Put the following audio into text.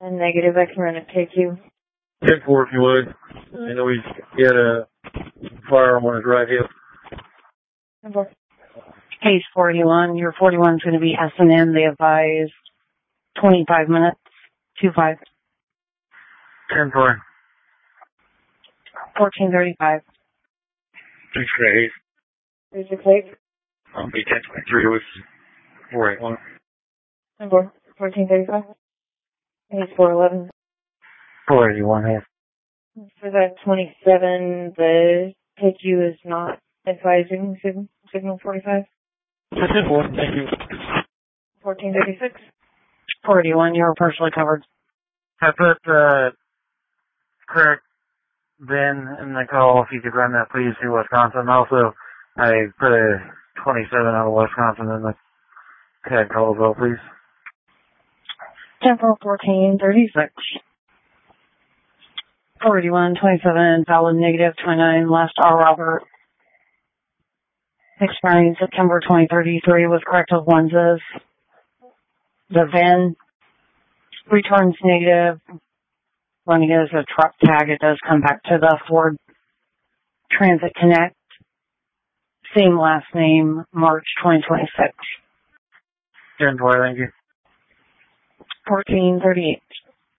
Negative, I can run it, take you. 10-4 if you would. I know he's got a firearm on his right hip. 10-4. Case 41, your 41 is going to be S&M. They advised 25 minutes, 2-5. 10-4. 1435. Thanks for that, Hayes. 368. I'll be 10-23 with 481. 10-4. 1435. Hayes 411. 481, Hayes. For that 27, the take you is not advising signal 45. 10-4, thank you. 1436. 481, you're partially covered. I put Kirk Ben in the call, if you could run that please to Wisconsin. Also, I put a 27 out of Wisconsin in the CAD call as well, please. 10-4, 1436. 481, 27, valid negative, 29, last R. Robert. Expiring September 2033 with corrective lenses. The VIN returns negative. Running as a truck tag, it does come back to the Ford Transit Connect. Same last name, March 2026. 10-4, thank you. 1438.